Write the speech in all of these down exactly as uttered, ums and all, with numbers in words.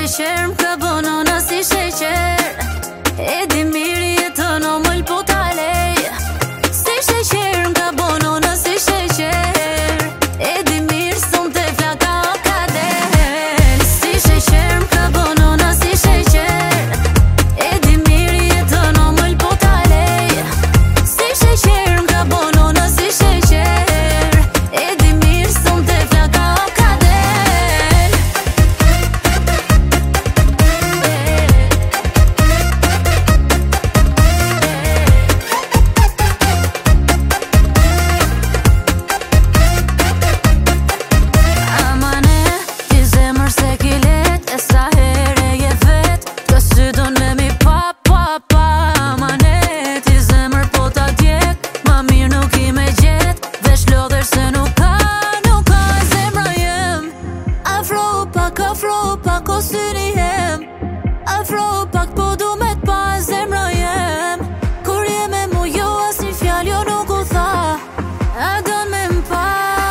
sheqer m'ka bonona si sheqer E di mirë jeton o mëll po t'alej Si sheqer m'ka bonona si sheqer E di mirë son te flaka o kadel Si sheqer m'ka bonona si sheqer E di mirë jeton o mëll po t'alej Si sheqer m'ka bonona si sheqer E di mirë son te flaka o kadel Afro pak o syni jem Afro pak po du me t'pa zemra jem Kur je me mu jo as një fjall jo nuk u tha A don me m'pa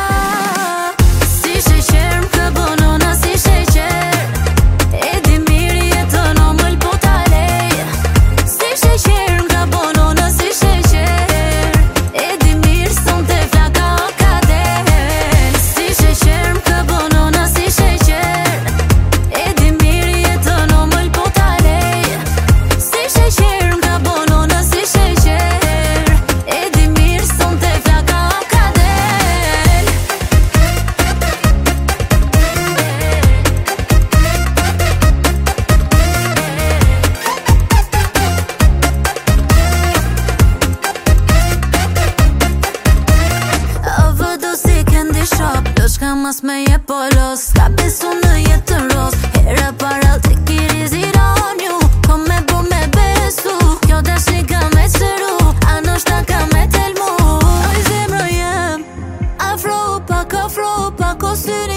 Si sheqer m'ka bonona si sheqer E di mirë jeton o mëll po t'alej Si sheqer m'ka bonona si sheqer E di mirë son te flaka o kadel Si sheqer m'ka bonona si sheqer Shka mas me je polos Ka besu në jetën ros Hera para të kiri ziron ju Ko me bu me besu Kjo dashni ka me qëru A nështë ka me telmu Oj zemro jem Afro pak, afro pak o syri